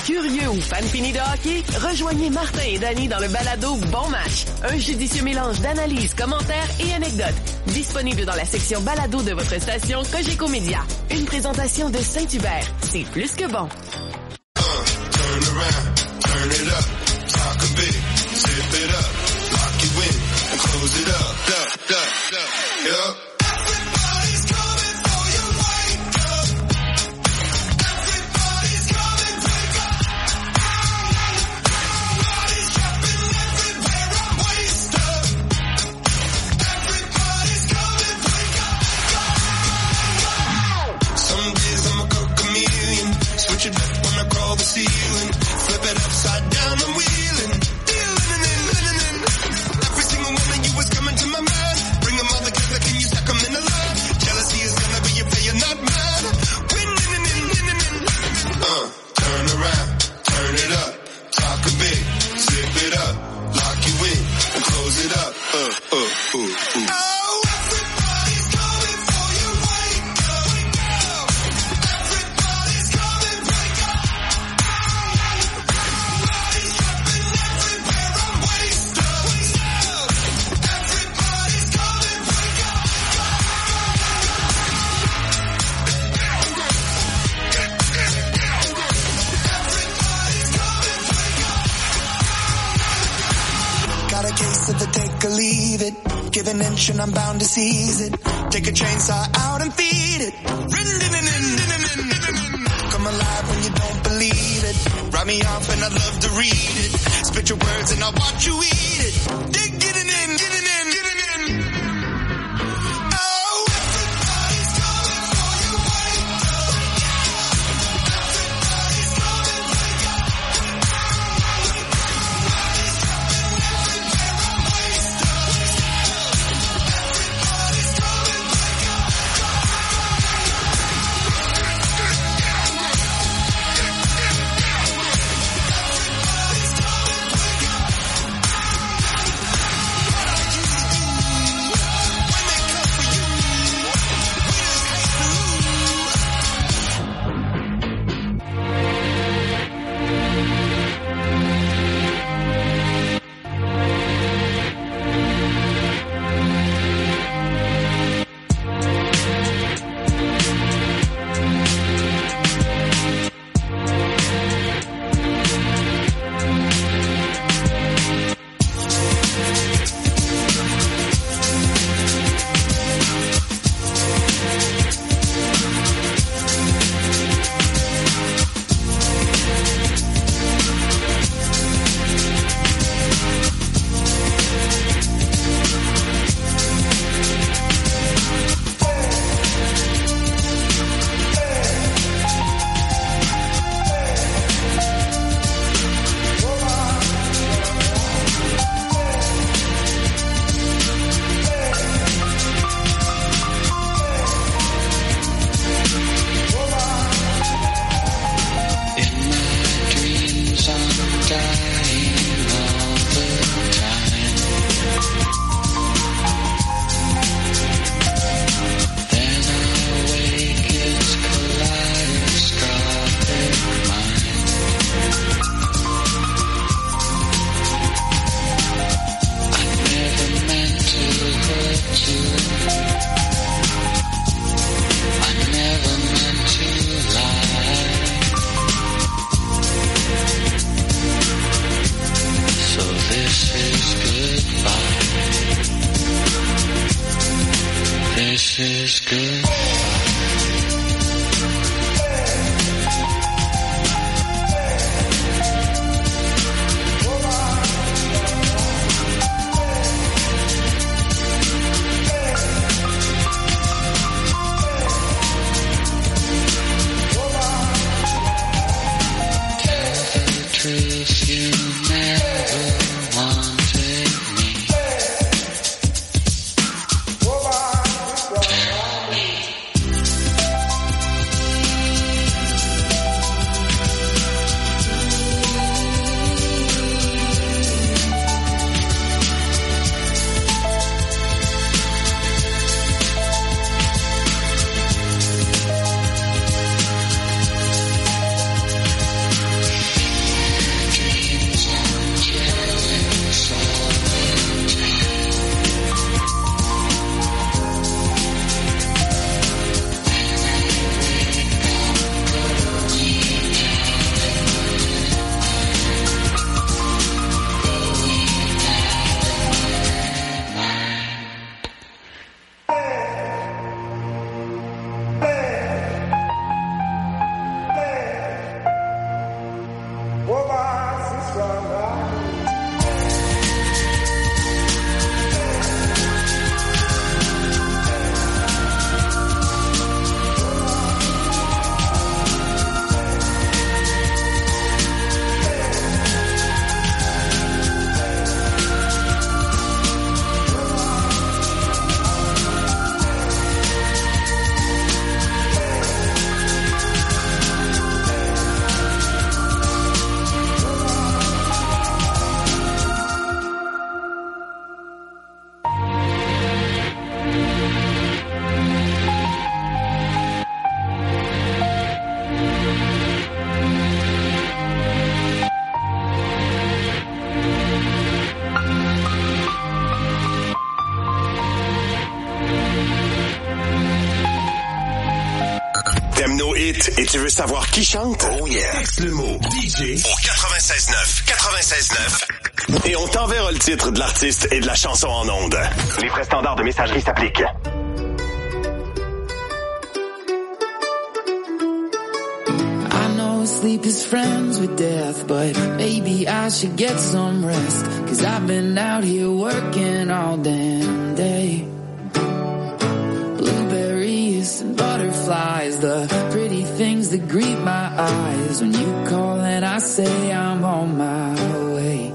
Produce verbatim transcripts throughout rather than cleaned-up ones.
Curieux ou fan fini de hockey? Rejoignez Martin et Danny dans le balado Bon Match. Un judicieux mélange d'analyses, commentaires et anecdotes. Disponible dans la section balado de votre station Cogeco Média. Une présentation de Saint-Hubert. C'est plus que bon. Uh, turn around, turn it up, talk a bit, zip it up, lock you in, and close it up, duck, duck, duck, yup. The ceiling, flip it upside down, I'm wheeling, dealing, every single one of you is coming to my mind. Bring them all together, can you stack them in a line? Jealousy is gonna be a player, not mine. Winning, uh, turn around, turn it up, talk a bit, zip it up, lock you in, and close it up, uh, uh, uh, uh. Take or leave it, give an inch and I'm bound to seize it. Take a chainsaw out and feed it. Come alive when you don't believe it. Write me off and I'd love to read it. Spit your words and I'll watch you eat it. Dig, get it in, get it in, get it in. Oh, everybody's coming for your white dove. Everybody's coming, wake up. Everybody's coming everywhere. I'm wasted. Everybody's coming, wake up. Everybody's coming, wake up. Et tu veux savoir qui chante? Oh yeah! Texte le mot D J au quatre-vingt-seize neuf. quatre-vingt-seize neuf. Et on t'enverra le titre de l'artiste et de la chanson en ondes. Les frais standards de messagerie s'appliquent. I know sleep is friends with death, but maybe I should get some rest. Cause I've been out here working all damn day. Blueberries and butterflies, the pretty things that greet my eyes. When you call and I say I'm on my way.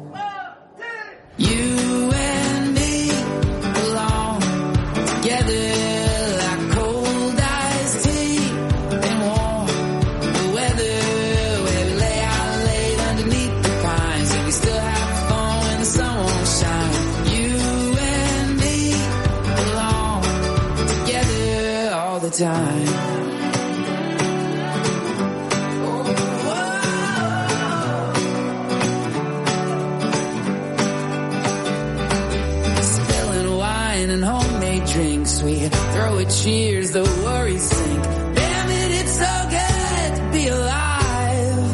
You and me belong together like cold iced tea and warm the weather, where we lay out late underneath the pines and we still have fun when the sun won't shine. You and me belong together all the time. We throw a cheers, the worries sink. Damn it, it's so good to be alive.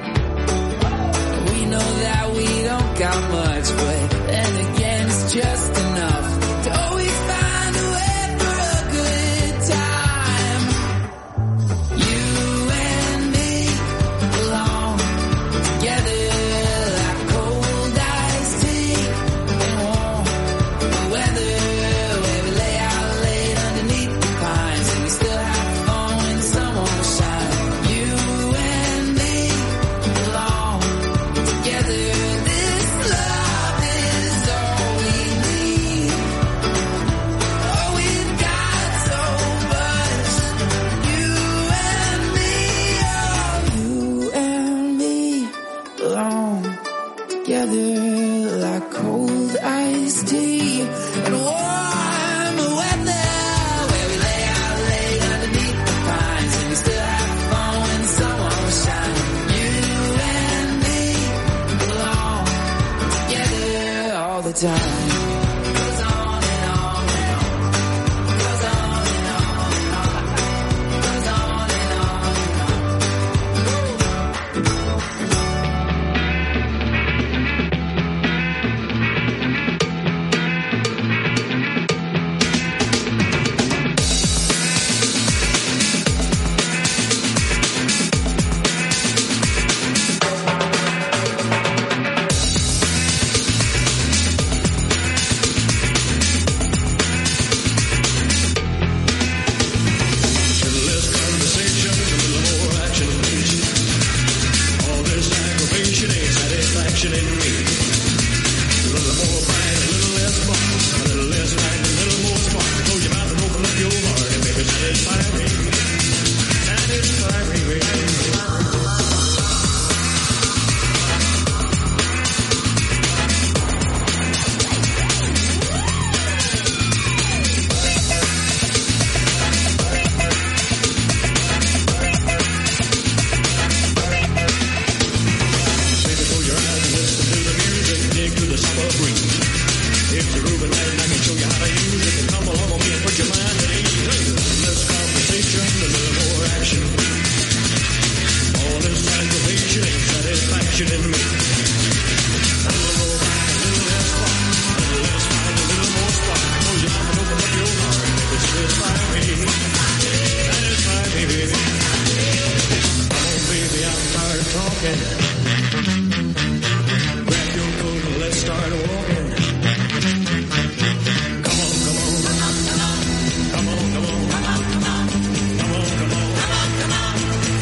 We know that we don't got much, but then again it's just enough to always find a way for a good time. You and me belong together like cold iced tea and warm the weather. Like cold iced tea and warm weather, where we lay out late underneath the pines and we still have fun when the sun won't shine. You and me belong together all the time. talking. Grab your coat and let's start walking. Come on, come on. Come on, come on. Come on, come on. Come on, come on. Come on, come on. Come on, come on.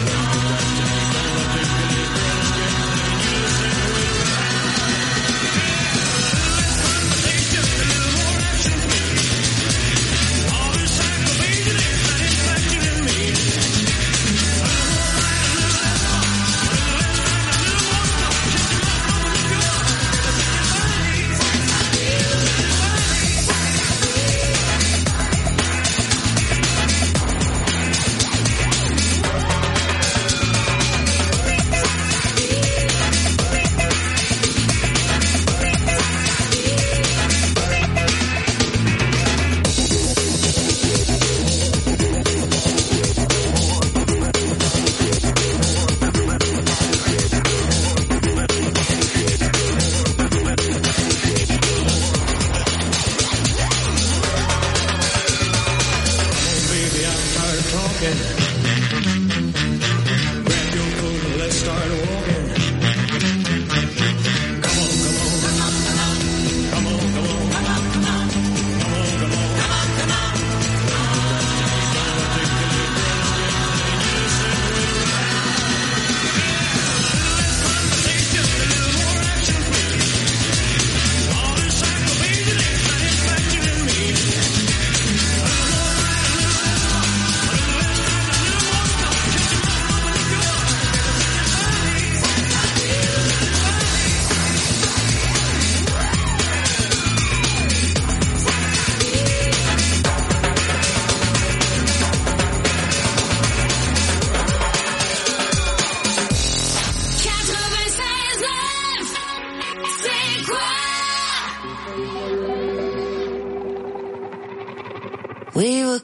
We were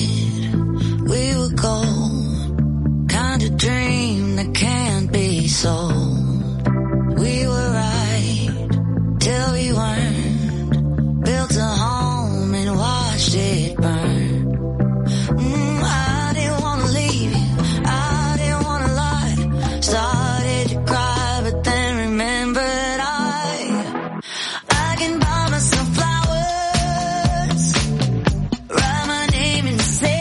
good, we were gold, kind of dream that can't be sold. We were right, till we weren't, built a home and watched it burn. Mm, I didn't want to leave you, I didn't want to lie, started to cry but then remembered I, I can buy myself flowers, write my name and say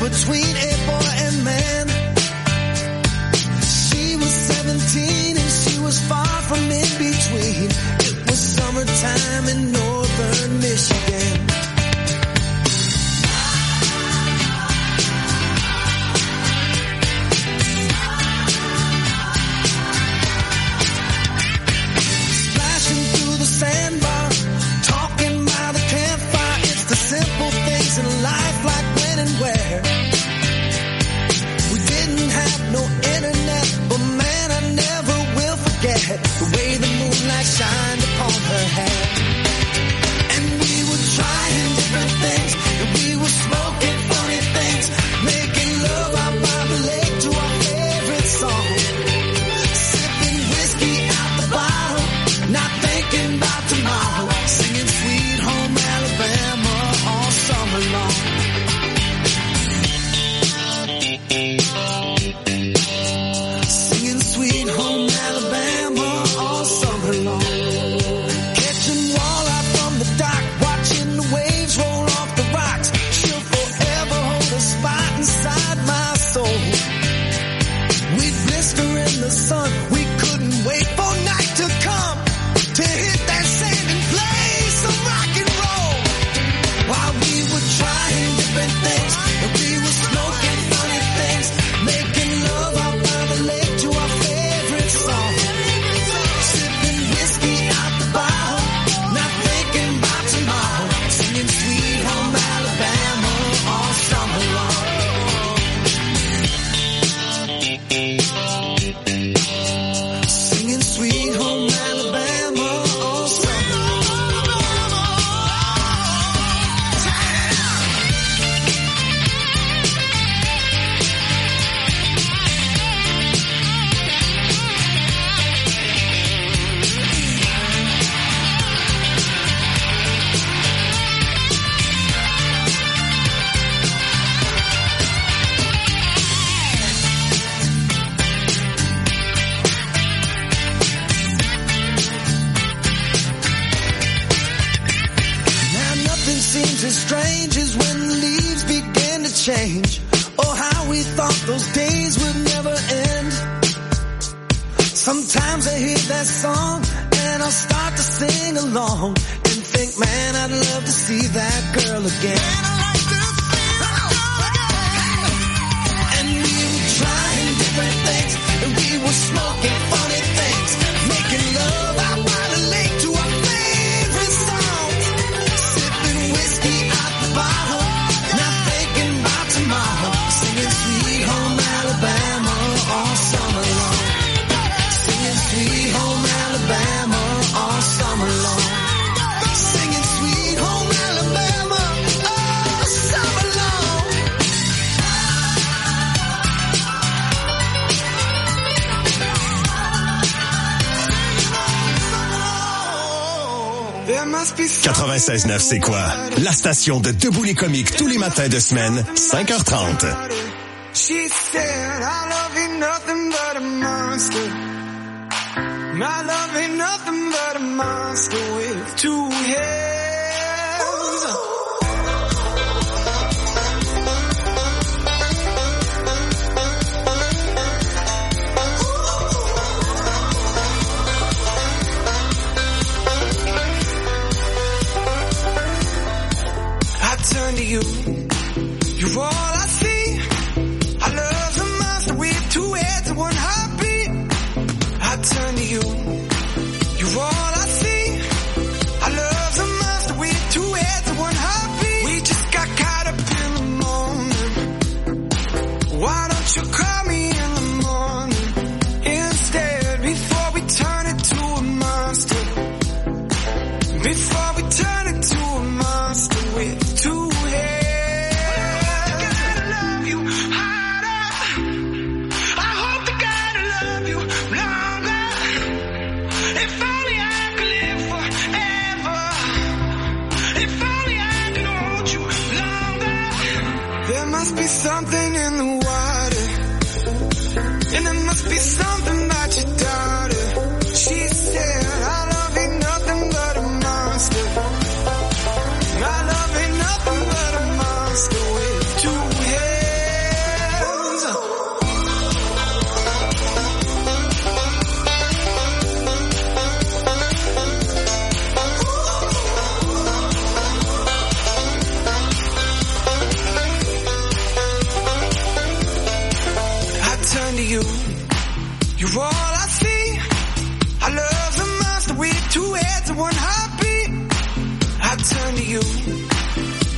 between a boy and man. She was seventeen and she was far from in between. It was summertime in northern Michigan. Splashing through the sandbar, talking by the campfire. It's the simple things in life, like when and where. We didn't have no internet, but man, I never will forget the way the moonlight shined upon her hair. And we were trying different things, and we were smoking funny things, making love out by the lake to our favorite song. Sipping whiskey out the bottle, not thinking about tomorrow, singing Sweet Home Alabama all summer long. Singing Sweet Home Alabama all summer long. Catching walleye from the dock, watching the waves roll off the rocks. She'll forever hold a spot inside my soul. We'd blister in the sun, we couldn't wait for night to come to hit that sand and play some rock and roll. While we were trying different things, and we were smoking funny things, making love out by the lake to our favorite song. Sipping whiskey out the bottle, not thinking about tomorrow, singing Sweet Home Alabama all summer long. Singing Sweet Home Alabama all summer Now nothing seems as strange as when the leaves begin to change. Oh, how we thought those days would never end. Sometimes I hear that song and I'll start to sing along and think, man, I'd love to see that girl again. And we were trying different things, and we were smoking funny things, making love out by the lake to our favorite songs. Sipping whiskey out the bottle, not thinking about tomorrow, singing Sweet Home Alabama all summer long. Singing Sweet Home Alabama all summer long. Singing Sweet Home Alabama all summer long. There must be quatre-vingt-seize neuf, c'est quoi? La station de Debout les comiques tous les matins de semaine, cinq heures trente. She said, our love ain't nothing but a monster. My love ain't nothing but a monster with two heads. I turn to you, you're all I see. I love a monster with two heads and one heartbeat. I turn to you, you're all I see. I love a monster with two heads and one heartbeat. We just got caught up in the moment. Why don't you call me in the morning instead, before we turn it to a monster? Before we turn it to a monster with two heads. Something in the water, and there must be something about your daughter. She said, our love ain't nothing but a monster. My love ain't nothing but a monster with two heads.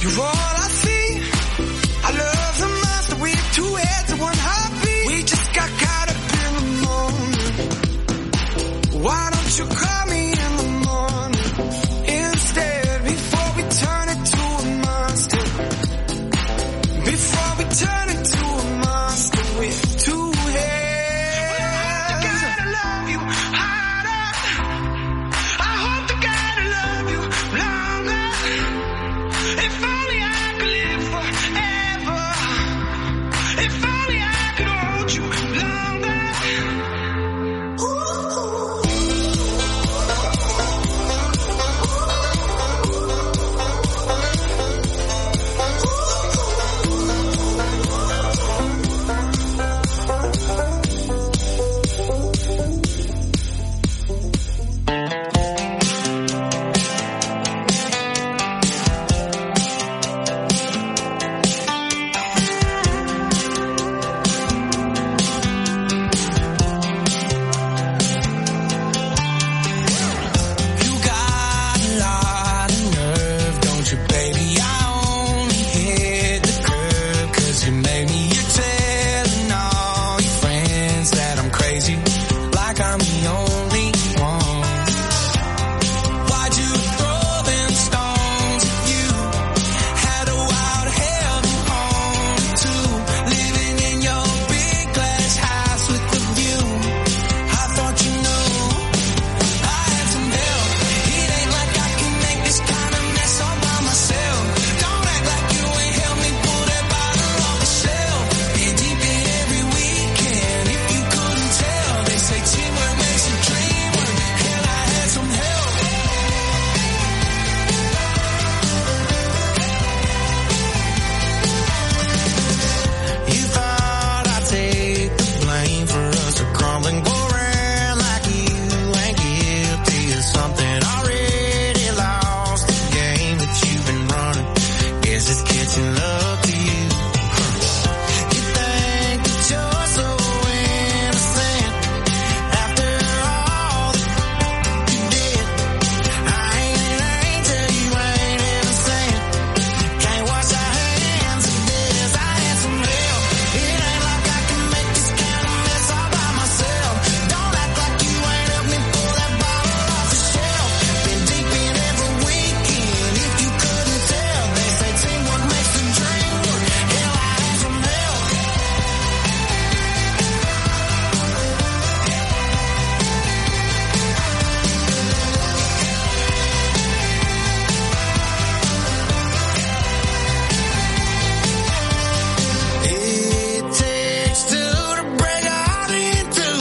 You're all I see. I love the monster. We have two heads and one heartbeat. We just got caught up in the moment. Why don't you call me in the morning instead, before we turn it to a monster? Before we turn it to a monster with two heads. Well, I hope to God I love you harder. I hope to God I love you longer. If only I could live forever. If only I could hold you longer. You got a lot of nerve, don't you, baby? I only hit the curb 'cause you made me. You're telling all your friends that I'm crazy, like I'm the only one. Why'd you throw them stones at you? Had a wild heaven home too, living in your big glass house with the view. I thought you knew I had some help. It ain't like I can make this kind of mess all by myself. Don't act like you ain't helped me pull that bottle off the shelf. Been deep in every weekend, if you couldn't tell. They say teamwork makes the dream work. Hell, I had some help. You thought I'd take the blame for us to crumble and go around like you ain't guilty of something. Already lost the game that you've been running. Guess it's catching up to you. You think that you're so innocent after all that you did. I ain't an angel, you ain't innocent. Can't wash our hands of this. I had some help. It ain't like I can make this kind of mess all by myself. Don't act like you ain't helped me pull that bottle off the shelf. Been deep in every weekend, if you couldn't tell. They say teamwork makes the dream work. Hell, I had some help. It takes two to break a heart in two.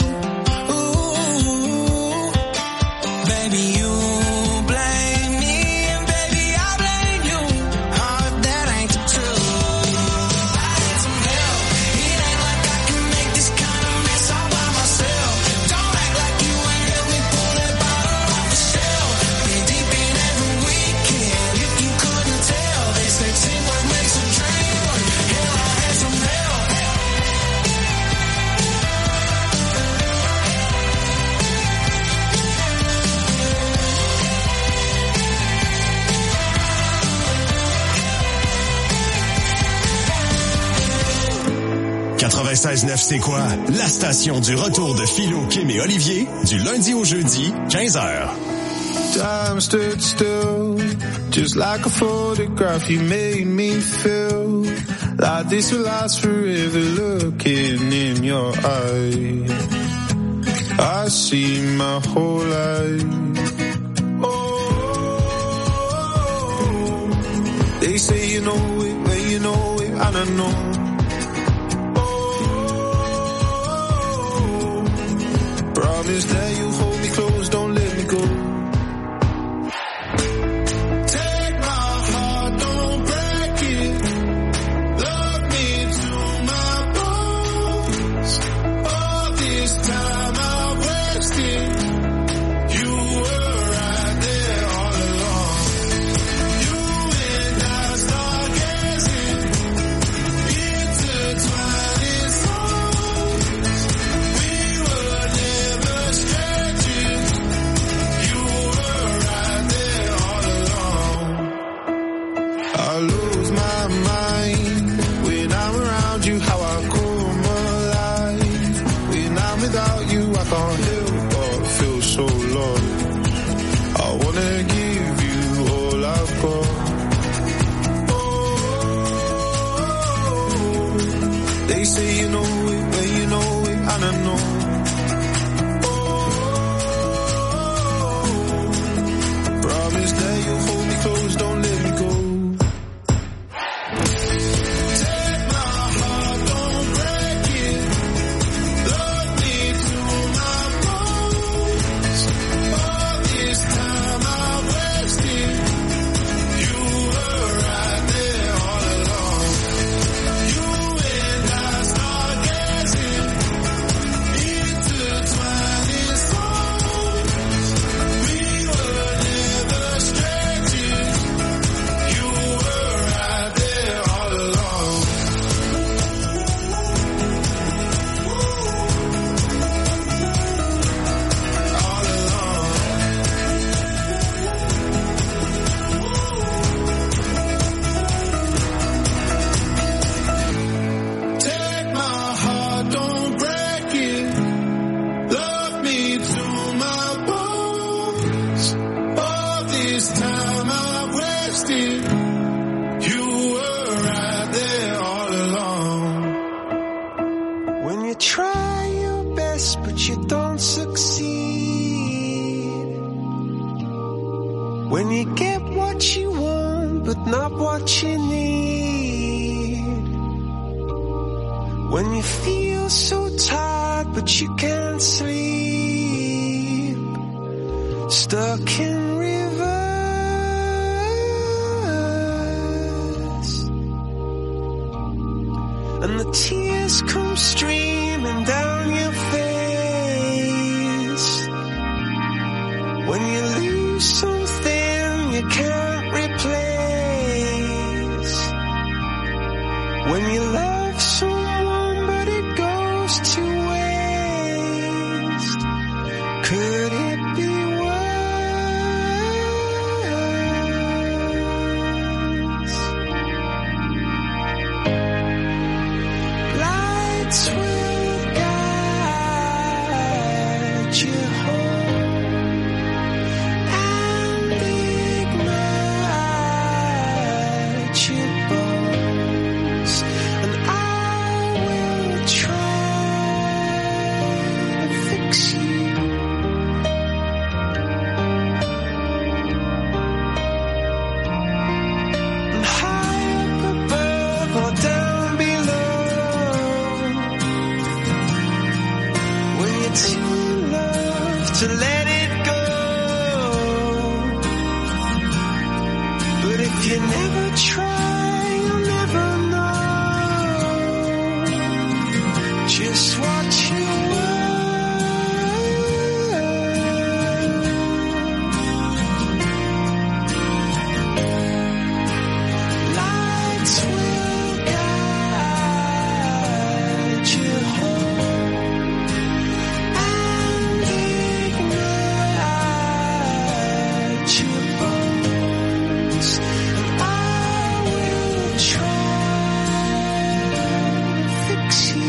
Ooh, baby, you blame me, and baby, I blame you. Oh, if that ain't the truth. I had some help. It ain't like I can make this kind of mess all by myself. Don't act like you ain't helped me pull that bottle off the shelf. Been deep in every weekend, if you couldn't tell. They say teamwork makes a dream work. Hell, I had some help. quatre-vingt-seize neuf, c'est quoi? La station du retour de Philo, Kim et Olivier, du lundi au jeudi, quinze heures. Time stood still, just like a photograph. You made me feel like this will last forever. Looking in your eyes, I see my whole life. Oh, they say you know it, when you know it, I don't know. Oh, promise that you hold me close, don't let me go. Take my heart, don't break it. Love me to my bones. All this time I wasted. You were right there all along. You and I stargazing, intertwined in songs. We were never strangers. I lose my mind. When I'm around you, how I come alive. When I'm without you, I can't help but feel so lost. I wanna give you all I've got. They say you know it, but you know it, and I know. Oh, promise that you'll hold me close, don't let me go. Take my heart, don't break it. Love me to my bones. All this time I wasted. You were right there all along. You and I start gazing, intertwining souls. We were never strangers. You were right there all along. All along. Take my heart, don't break it. Love me to my bones. All this time I've wasted. You were right there all along. When you try your best but you don't succeed. When you get what you want but not what you need. When you feel so tired but you can't sleep. Stuck in reverse. And the tears come streaming down your face. When you lose something you can't replace. When you love someone but it goes to waste. Could it be worse? Lights will guide you home and ignite your bones, and I will try to fix you. And high up above or down below, when you're too in love to let it go. But if you never try, you'll never know just what you were. Lights will guide you home and ignite your bones, and I will try to fix you.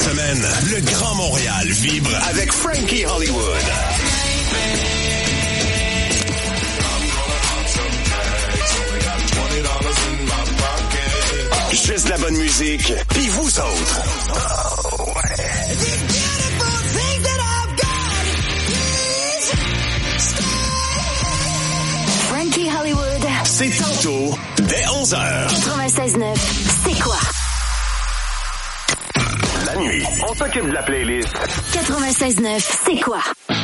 semaine, le Grand Montréal vibre avec Frankie Hollywood. Juste la bonne musique, puis vous autres. Oh, ouais. Frankie Hollywood. C'est tantôt, dès onze heures. quatre-vingt-seize neuf, c'est quoi? La nuit, on s'occupe de la playlist. quatre-vingt-seize neuf, c'est quoi?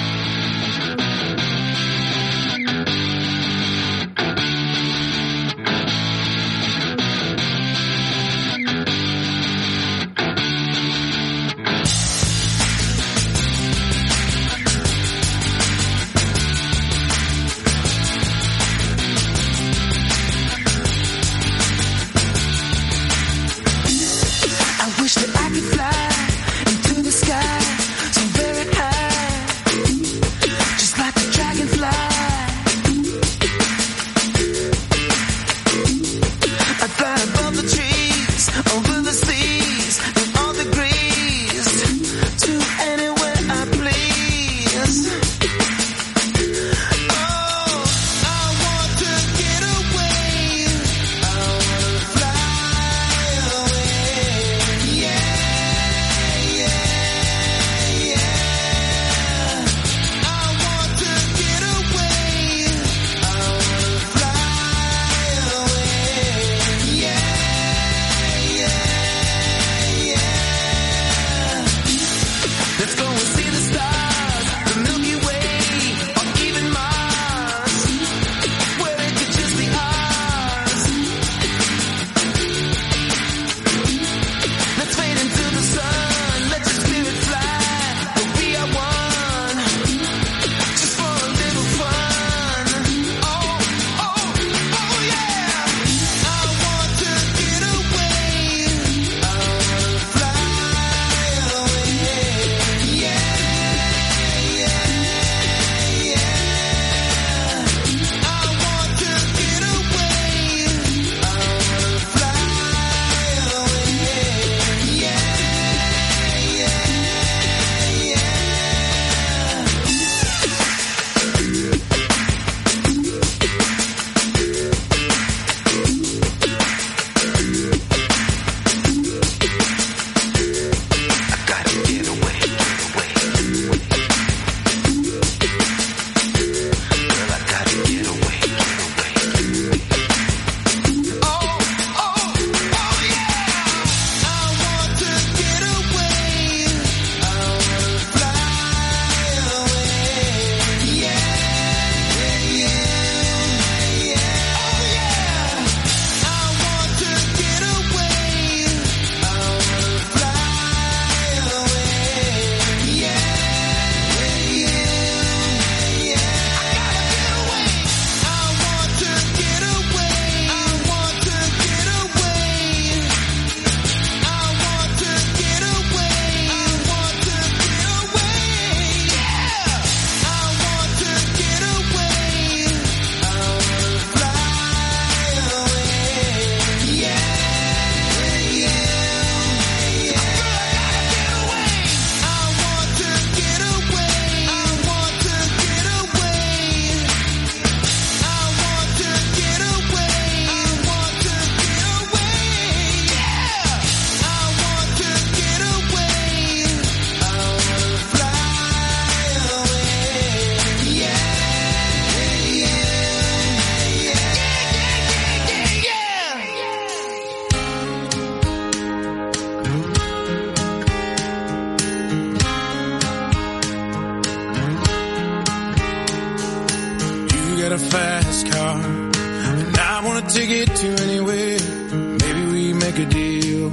get a fast car, and I wanna take it to anywhere. Maybe we make a deal.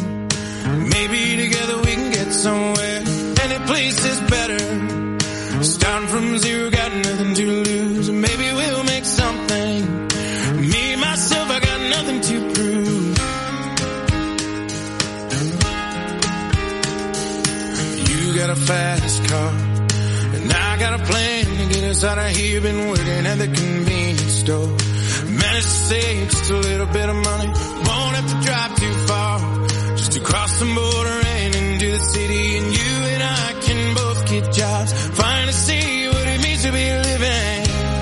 Maybe together we can get somewhere. Any place is better. Starting from zero, got nothing to lose. Maybe we'll make something. Me, myself, I got nothing to prove. You got a fast car, and I got a plan to get us out of here. Been working at the convenience store. Managed to save just a little bit of money. Won't have to drive too far, just to cross the border and into the city and you and I can both get jobs. Finally see what it means to be living.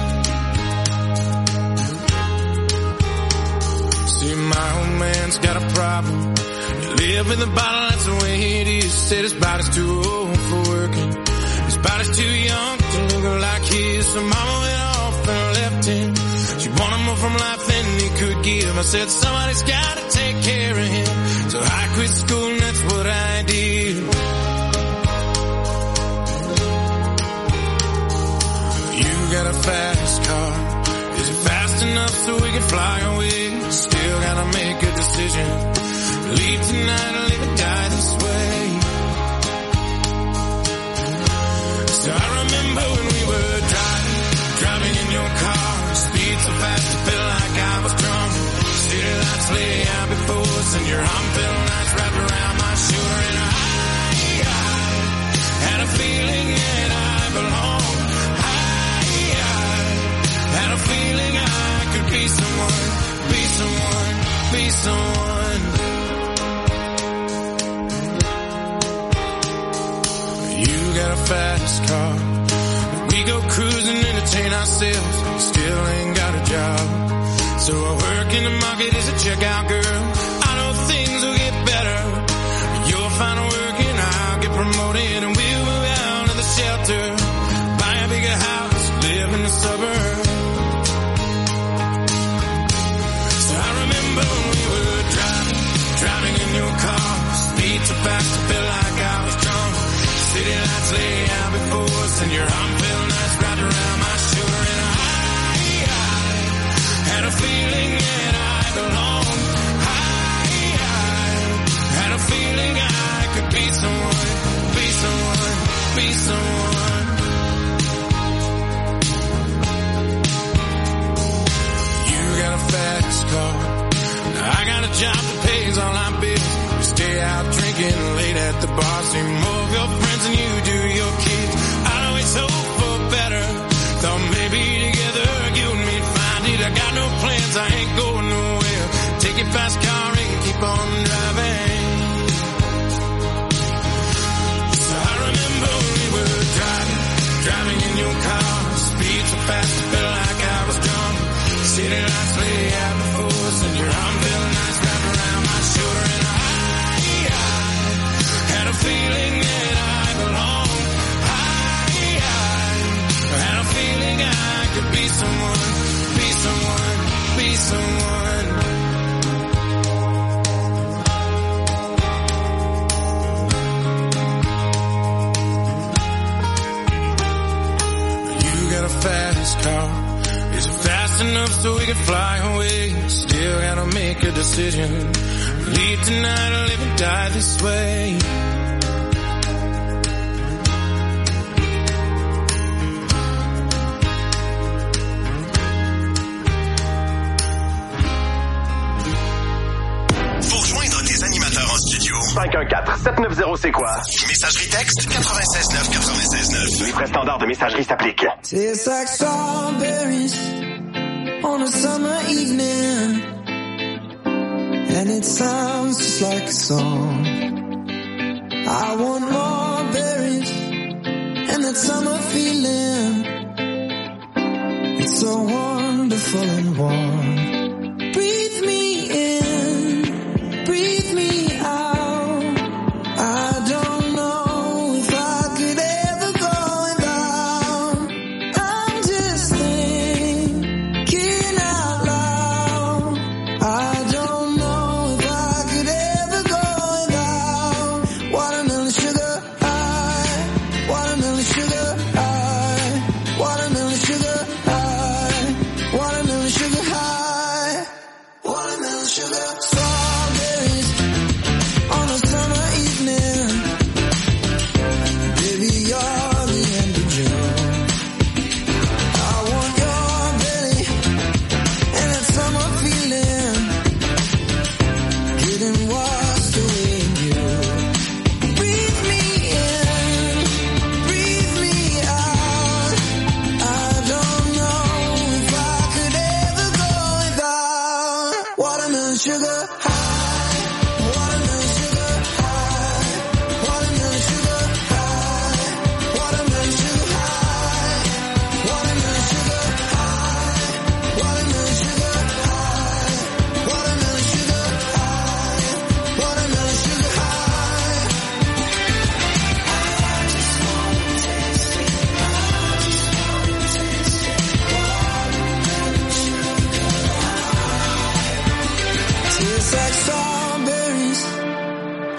See, my old man's got a problem. You live in the bottle, that's the way it is. Said his body's too old for working. His body's too young to look like his. So mama went off and left him. She wanted more from life than he could give. I said somebody's gotta take care of him. So I quit school and that's what I did. You got a fast car. Is it fast enough so we can fly away? Still gotta make a decision. Leave tonight or live and die this way. So I remember when we were driving, driving in your car. Speed so fast it felt like I was drunk. City lights lay out before us and your arm felt nice wrapped around my shoulder. And I, I had a feeling that I belonged. I, I had a feeling I could be someone, be someone, be someone. You got a fast car. We go cruising, entertain ourselves. Still ain't got a job. So I work in the market as a checkout girl. I know things will get better. You'll find work and I'll get promoted. And we'll move out of the shelter. Buy a bigger house, live in the suburbs. So I remember when we were driving, driving in your car. Speed so fast it felt like I was drunk. City lights lay out before us and your arm felt nice wrapped around my shoulder. And I, I had a feeling that I belonged. I, I had a feeling I could be someone, be someone, be someone. You got a fast car. I got a job that pays all our bills. We stay out drinking late at the bar. See more of your friends than you do your kids. I always hope for better. Thought maybe together you and me'd find it. I got no plans, I ain't going nowhere. Take your fast car and keep on driving. So I remember when we were driving, driving in your car. Speed so fast it felt like I was drunk. City lights lay out before us and your arm felt nice wrapped around my shoulder. And I, I had a feeling that I belonged. I, I had a feeling I could be someone, be someone, be someone. You got a fast car. Is it fast enough so we can fly away? Still gotta make a decision. Leave tonight or live and die this way. Pour joindre les animateurs en studio, cinq un quatre sept neuf zéro c'est quoi? Messagerie texte quatre-vingt-seize neuf quatre-vingt-seize neuf. Les frais standards de messagerie s'appliquent. Tastes like strawberries on a summer evening, and it sounds just like a song. I want more berries and that summer feeling. It's so wonderful and warm. Breathe me in, breathe me out. I don't know if I could ever go without. I'm just thinking out loud. I don't know if I could ever go without. Watermelon sugar high, watermelon sugar high, watermelon sugar high, watermelon sugar high, watermelon sugar. Strawberries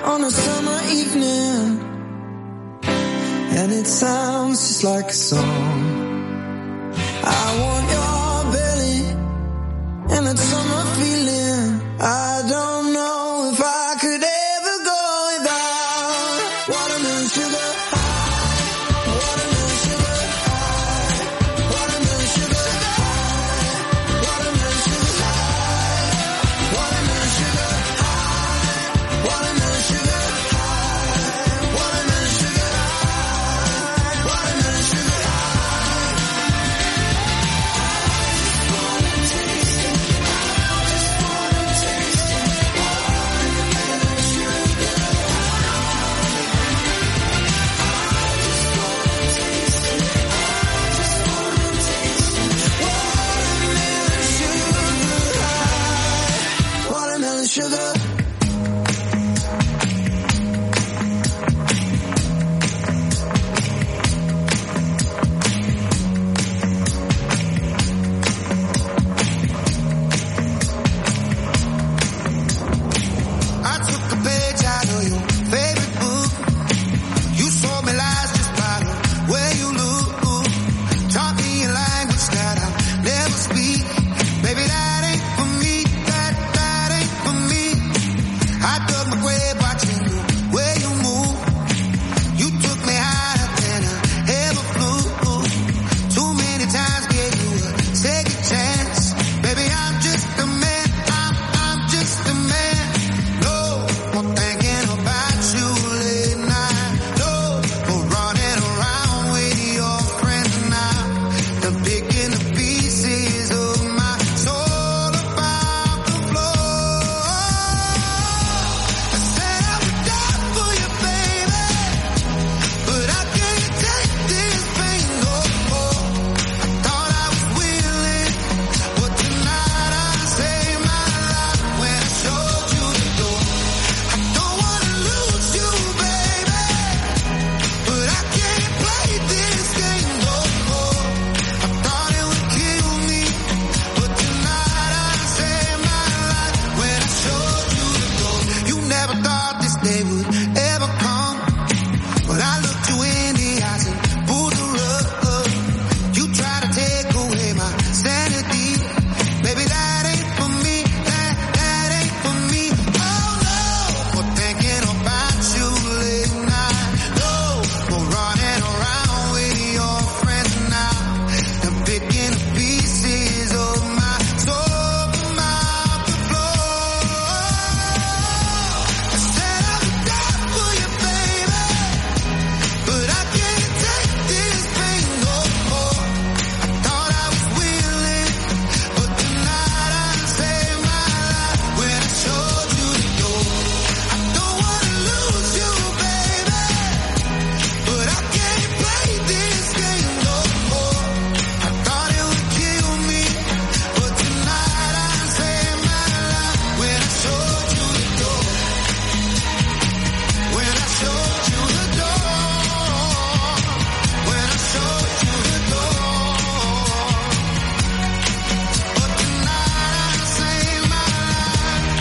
on a summer evening, and it sounds just like a song. I want your belly and that summer feeling. I don't know if I could ever go without watermelon sugar high, watermelon sugar high, watermelon sugar high, watermelon sugar high, watermelon sugar high, watermelon sugar high, watermelon sugar high, watermelon sugar sugar. I took a page out of your favorite book. You sold me lies just by the way you look. Taught me a language that I'll never speak. Baby, that ain't for me. That, that ain't for me. I dug my grave watching the way you move. You took me higher than I ever flew. Too many times gave you a second chance. Baby, I'm just a man. I'm, I'm just a man. No more thinking about you late night. No more running around with your friends now. The picking the pieces of my soul about the floor. I said I would die for you, baby, but I can't take this pain no more. I thought I was willing, but tonight I saved my life when I showed you the door. I don't wanna lose you, baby, but I can't play this game no more. I thought it would kill me, but tonight I saved my life when I showed you the door. You never thought this day would ever come, but I looked you in the eyes and pulled the rug. You tried to take away my sanity. Baby, that ain't for me. That, that ain't for me. Oh no, for thinking about you late night. No, for running around with your friends now. And picking the pieces of my soul from out the floor. I said I would die for you, baby, but I can't take this pain no more. I thought I was willing, but tonight I saved my life when I showed you the door. I don't wanna lose you, baby, but I can't play this game no more. I thought it would kill me, but tonight I saved my life when I showed you the door. When I showed you the door. When I showed you the door. But tonight I saved my life.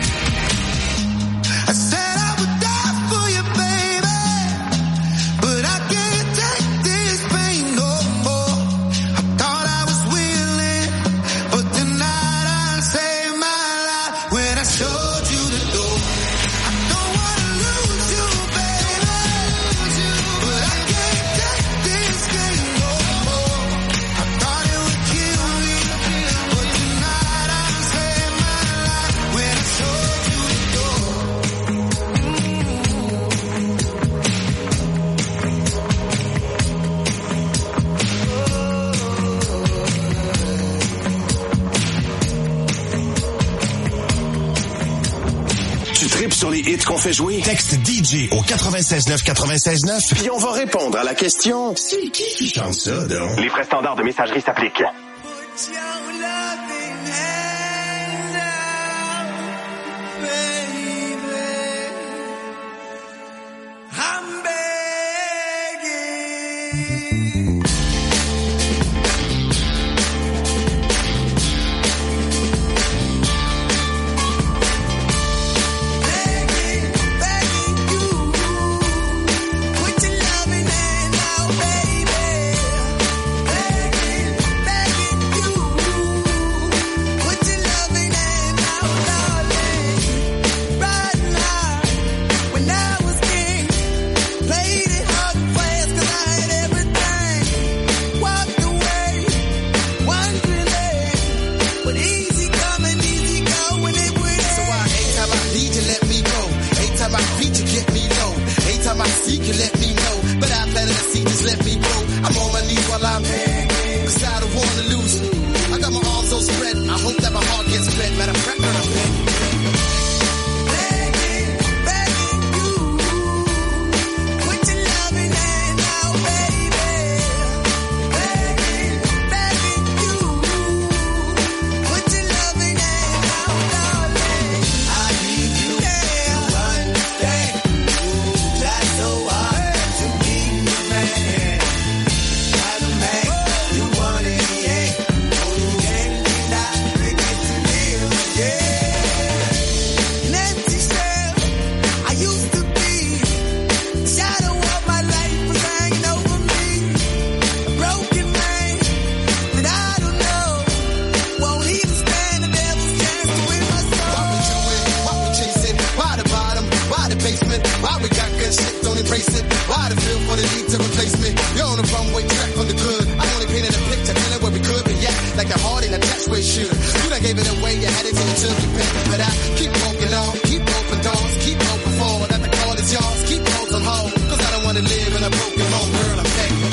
I said I would die for you, baby, but I can't take this pain no more. I thought I was willing, but tonight I saved my life when I showed you the door. I don't wanna lose you, baby, but I can't take this game no more. I thought it would kill me, but tonight I saved my life when I showed you the door. Tu tripes sur les hits qu'on fait jouer? Texte D J au quatre-vingt-seize neuf quatre-vingt-seize neuf. Puis on va répondre à la question, c'est qui qui chante ça, donc? Les frais standards de messagerie s'appliquent. Put your loving hand out, baby. I'm begging. Begging, begging. face it. Why the feel for the need to replace me? You're on the runway track on the good. I only painted a picture, telling where we could be at. Like a heart in a attachway shooter. You done gave it away, you had it till you took your pick. But I keep walking on, keep open doors, keep open forward. That the call is yours, keep those on hold. Cause I don't wanna live in a broken home, girl, I'm begging.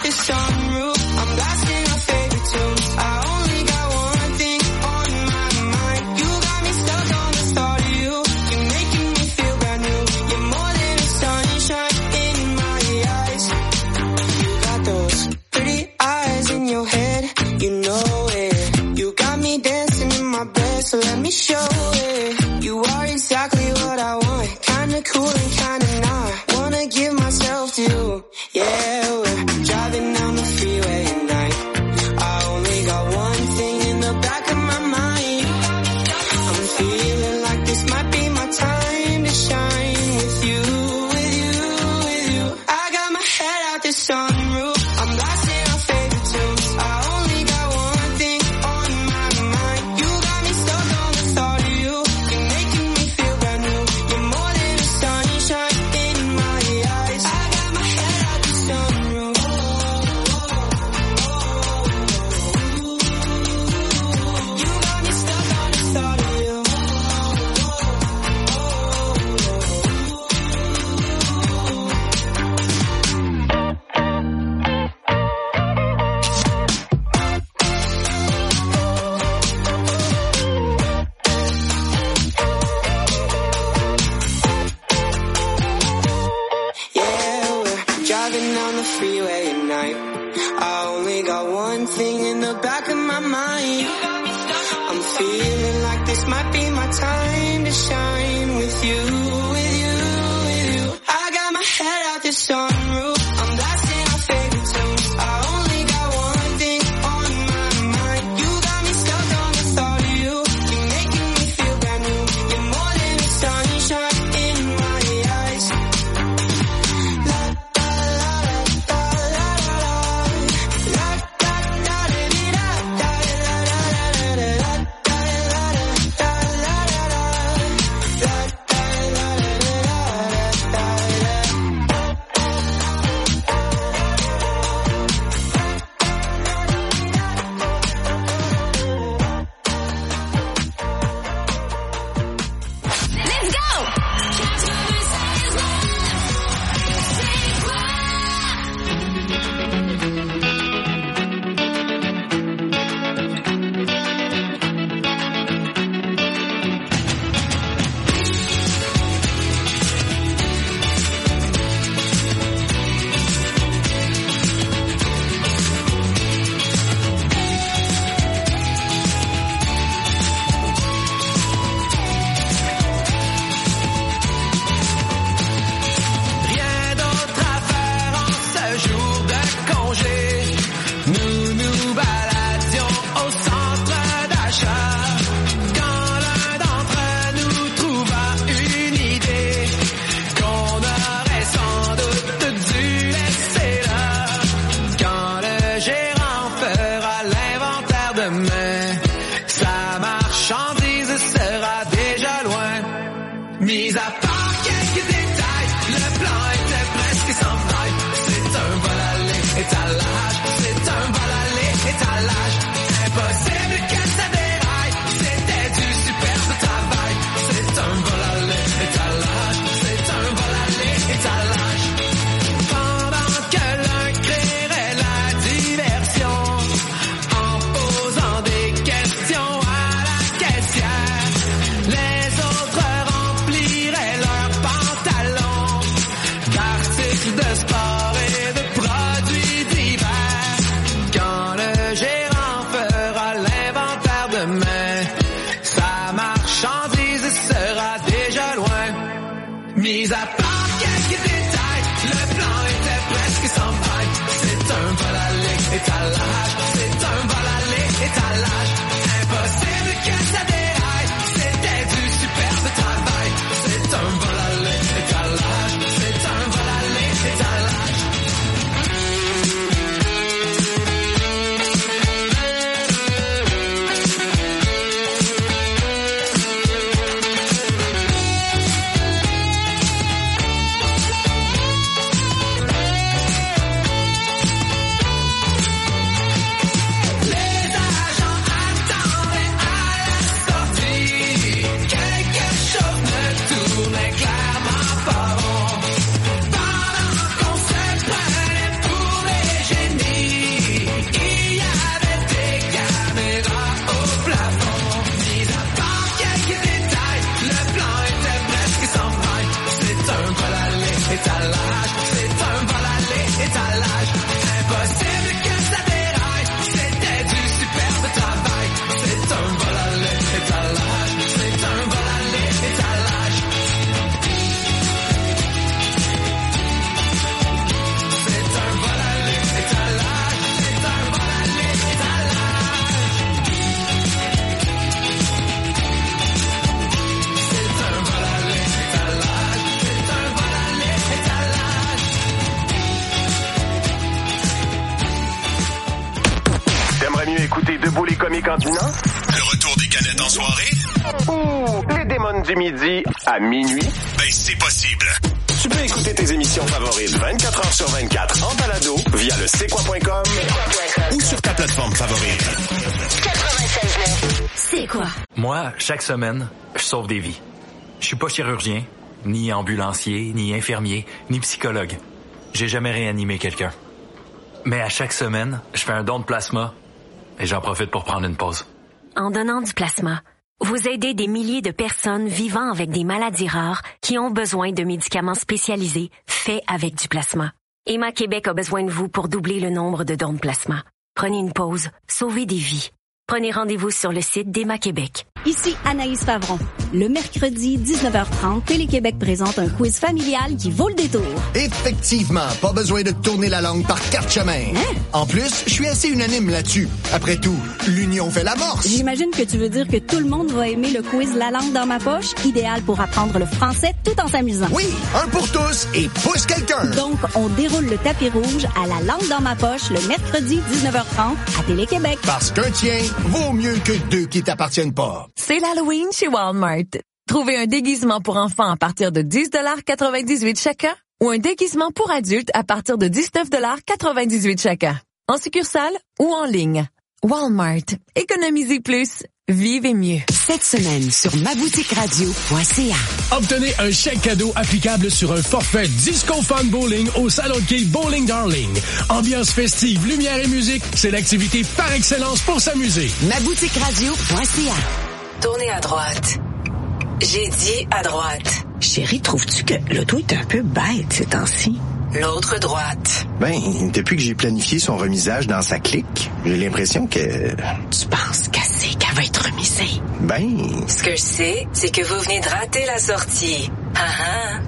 the sunroof. I'm blasting our favorite tunes. I only got one thing on my mind. You got me stuck on the thought of you. You're making me feel brand new. You're more than a sunshine in my eyes. You got those pretty eyes in your head. You know it. You got me dancing in my bed, so let me show it. You are exactly what I want. Kinda cool and kinda not. Wanna give myself to you. Yeah, we're driving down the freeway at night. I only got one thing in the back of my mind. I'm feeling like this might be my time to shine with you, with you, with you. I got my head out the sunroof. I'm blasting our favorite tunes. I only got one thing on my mind. You got me stuck on the thought of you. You're making me feel brand new. You're more than a sunshine in my eyes. I got my head out the sunroof. You got me stuck on the thought of you. Yeah, we're driving down the freeway at night. I only got one thing in the back of my mind. I'm feeling like this might be my time to shine with you, with you, with you. I got my head out the sunroof. I'm blasting our favorite tunes. I only got one thing on my mind. You got me stuck on the thought of you. You're making me feel brand new. You're more than a sunshine in my eyes. La da la da la la la. La da da da da da da da da da da da la la la. La da la la da da da. Let's go! Rien d'autre à faire en ce jour de congé. Nous nous baladions au centre d'achat. Quand l'un d'entre nous trouva une idée qu'on aurait sans doute dû laisser là. Quand le gérant fera l'inventaire demain, sa marchandise sera déjà loin. Mis à part quelques détails, le plan était presque sans faille. C'est un vol aller, étalage, c'est un vol aller, étalage. Impossible que ça déraille, c'était du superbe travail. C'est un vol aller, étalage, c'est un vol aller, étalage. Pendant que l'un créerait la diversion, en posant des questions à la caissière, les autres rempliraient leurs pantalons d'articles de sport et de produits divers. Quand le gérant fera l'inventaire demain, sa marchandise sera déjà loin. Mis à part quelques détails, le plan était presque sans faille. C'est un vol aller, étalage, c'est un vol aller, étalage. Impossible que ça déraille, c'était du superbe travail. C'est un vol aller, étalage, c'est un vol aller, étalage. Les agents étalage. C'est un vol à l'étalage. Impossible que ça déraille. C'était du superbe travail. C'est un vol à l'étalage. C'est un vol à l'étalage. C'est un vol à l'étalage. C'est un vol à l'étalage. C'est un vol à l'étalage. C'est un vol à l'étalage. T'aimerais mieux écouter Debout les comiques en dînant? Le retour des canettes en soirée? Ou les démons du midi à minuit? Ben, c'est possible. Tu peux écouter tes émissions favorites vingt-quatre heures sur vingt-quatre en balado via le c'est quoi point com ou sur ta plateforme favorite. quatre-vingt-seize neuf. C'est quoi? Moi, chaque semaine, je sauve des vies. Je suis pas chirurgien, ni ambulancier, ni infirmier, ni psychologue. J'ai jamais réanimé quelqu'un. Mais à chaque semaine, je fais un don de plasma et j'en profite pour prendre une pause. En donnant du plasma, vous aidez des milliers de personnes vivant avec des maladies rares qui ont besoin de médicaments spécialisés faits avec du plasma. Emma Québec a besoin de vous pour doubler le nombre de dons de plasma. Prenez une pause, sauvez des vies. Prenez rendez-vous sur le site d'Emma Québec. Ici Anaïs Favron. Le mercredi dix-neuf heures trente, Télé-Québec présente un quiz familial qui vaut le détour. Effectivement, pas besoin de tourner la langue par quatre chemins. Hein? En plus, je suis assez unanime là-dessus. Après tout, l'union fait la force. J'imagine que tu veux dire que tout le monde va aimer le quiz La langue dans ma poche, idéal pour apprendre le français tout en s'amusant. Oui, un pour tous et pousse quelqu'un. Donc, on déroule le tapis rouge à La langue dans ma poche le mercredi dix-neuf heures trente à Télé-Québec. Parce qu'un tien vaut mieux que deux qui t'appartiennent pas. C'est l'Halloween chez Walmart. Trouvez un déguisement pour enfants à partir de dix dollars quatre-vingt-dix-huit chacun ou un déguisement pour adultes à partir de dix-neuf dollars quatre-vingt-dix-huit chacun. En succursale ou en ligne. Walmart. Économisez plus. Vivez mieux. Cette semaine sur ma boutique radio point c a. Obtenez un chèque cadeau applicable sur un forfait Disco Fun Bowling au Salon de quai Bowling Darling. Ambiance festive, lumière et musique, c'est l'activité par excellence pour s'amuser. ma boutique radio point c a. Tournez à droite. J'ai dit à droite. Chérie, trouves-tu que l'auto est un peu bête ces temps-ci? L'autre droite. Ben, depuis que j'ai planifié son remisage dans sa clique, j'ai l'impression que... Tu penses qu'elle sait qu'elle va être remisée? Ben... Ce que je sais, c'est que vous venez de rater la sortie. Ah ah.